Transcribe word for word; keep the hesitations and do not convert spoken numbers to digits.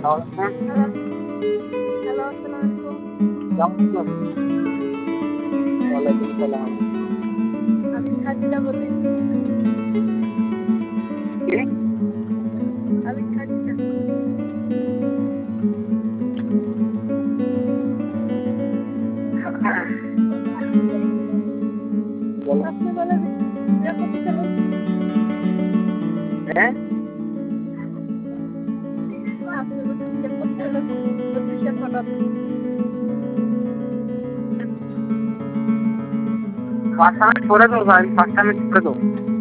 হ্যাঁ, হ্যালো, আসসালামু আলাইকুম। কেমন আছেন? ওয়ালাইকুম সালাম। আমি খাদিজা বলি। কে? আমি খাদিজা। বলো। আপনি বলেন নিরাপত্তা চ্যানেল কি? হ্যাঁ? আপনি বলেন নিরাপত্তা চ্যানেল কি? প্রতিষ্ঠা করার। পাঁচ টা মিনিট পরে করবো, আমি পাঁচটা মিনিট পরে করবো।